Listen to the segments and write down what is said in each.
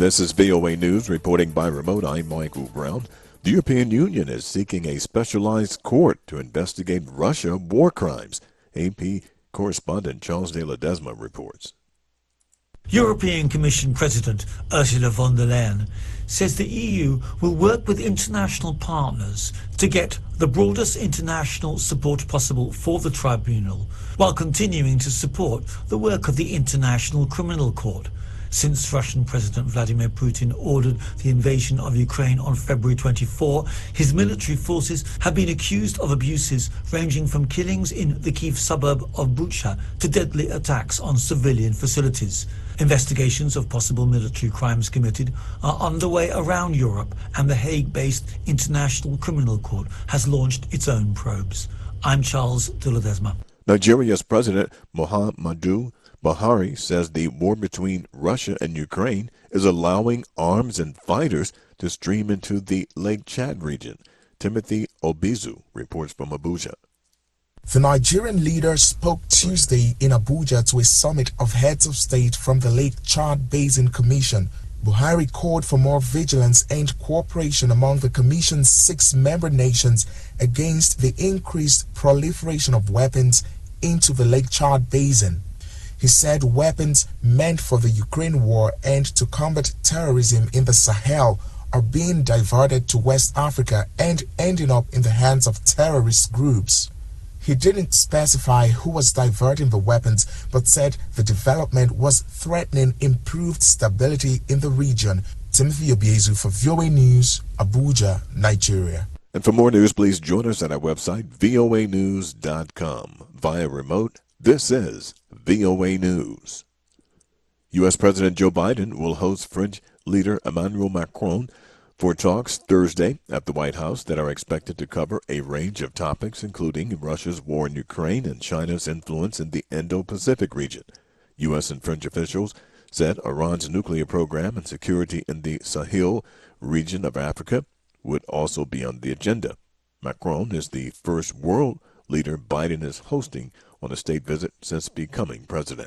This is VOA News reporting by remote. I'm Michael Brown. The European Union is seeking a specialized court to investigate Russia war crimes. AP correspondent Charles de Ledesma reports. European Commission President Ursula von der Leyen says the EU will work with international partners to get the broadest international support possible for the tribunal, while continuing to support the work of the International Criminal Court. Since Russian President Vladimir Putin ordered the invasion of Ukraine on February 24, his military forces have been accused of abuses ranging from killings in the Kyiv suburb of Bucha to deadly attacks on civilian facilities. Investigations of possible military crimes committed are underway around Europe, and the Hague-based International Criminal Court has launched its own probes. I'm Charles de Ledesma. Nigeria's President Muhammadu Buhari says the war between Russia and Ukraine is allowing arms and fighters to stream into the Lake Chad region. Timothy Obizu reports from Abuja. The Nigerian leader spoke Tuesday in Abuja to a summit of heads of state from the Lake Chad Basin Commission. Buhari called for more vigilance and cooperation among the Commission's 6 member nations against the increased proliferation of weapons into the Lake Chad Basin. He said weapons meant for the Ukraine war and to combat terrorism in the Sahel are being diverted to West Africa and ending up in the hands of terrorist groups. He didn't specify who was diverting the weapons, but said the development was threatening improved stability in the region. Timothy Obiezu for VOA News, Abuja, Nigeria. And for more news, please join us at our website, voanews.com. Via remote, this is VOA News. U.S. President Joe Biden will host French leader Emmanuel Macron for talks Thursday at the White House that are expected to cover a range of topics, including Russia's war in Ukraine and China's influence in the Indo-Pacific region. U.S. and French officials said Iran's nuclear program and security in the Sahel region of Africa would also be on the agenda. Macron is the first world leader Biden is hosting on a state visit since becoming president.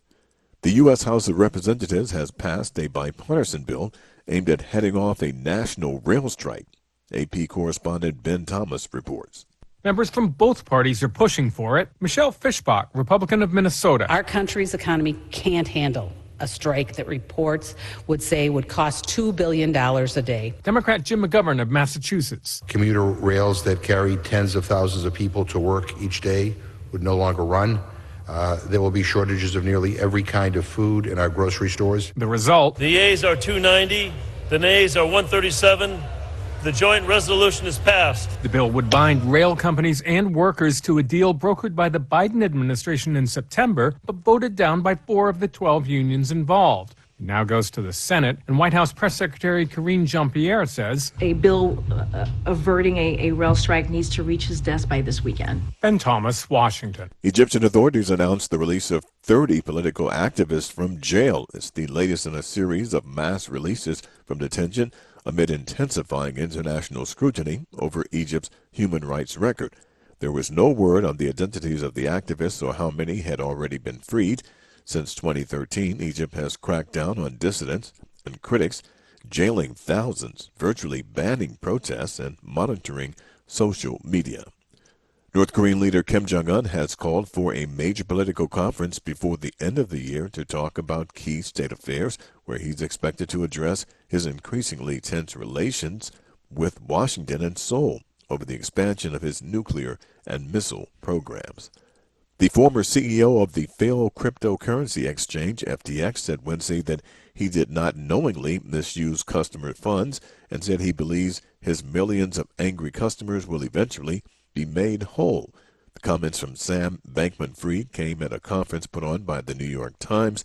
The U.S. House of Representatives has passed a bipartisan bill aimed at heading off a national rail strike. AP correspondent Ben Thomas reports. Members from both parties are pushing for it. Michelle Fischbach, Republican of Minnesota. Our country's economy can't handle a strike that reports would say would cost $2 billion a day. Democrat Jim McGovern of Massachusetts. Commuter rails that carry tens of thousands of people to work each day would no longer run. There will be shortages of nearly every kind of food in our grocery stores. The result? The yeas are 290, the nays are 137. The joint resolution is passed. The bill would bind rail companies and workers to a deal brokered by the Biden administration in September, but voted down by 4 of the 12 unions involved. It now goes to the Senate, and White House Press Secretary Karine Jean-Pierre says a bill averting a rail strike needs to reach his desk by this weekend. Ben Thomas, Washington. Egyptian authorities announced the release of 30 political activists from jail. It's the latest in a series of mass releases from detention amid intensifying international scrutiny over Egypt's human rights record. There was no word on the identities of the activists or how many had already been freed. Since 2013, Egypt has cracked down on dissidents and critics, jailing thousands, virtually banning protests, and monitoring social media. North Korean leader Kim Jong-un has called for a major political conference before the end of the year to talk about key state affairs, where he's expected to address his increasingly tense relations with Washington and Seoul over the expansion of his nuclear and missile programs. The former CEO of the failed cryptocurrency exchange, FTX, said Wednesday that he did not knowingly misuse customer funds and said he believes his millions of angry customers will eventually be made whole. The comments from Sam Bankman-Fried came at a conference put on by the New York Times.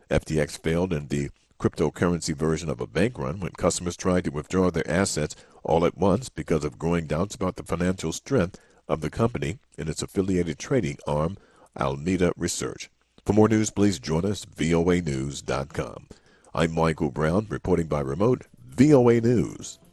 FTX failed in the cryptocurrency version of a bank run when customers tried to withdraw their assets all at once because of growing doubts about the financial strength of the company and its affiliated trading arm, Alameda Research. For more news, please join us at voanews.com. I'm Michael Brown, reporting by remote, VOA News.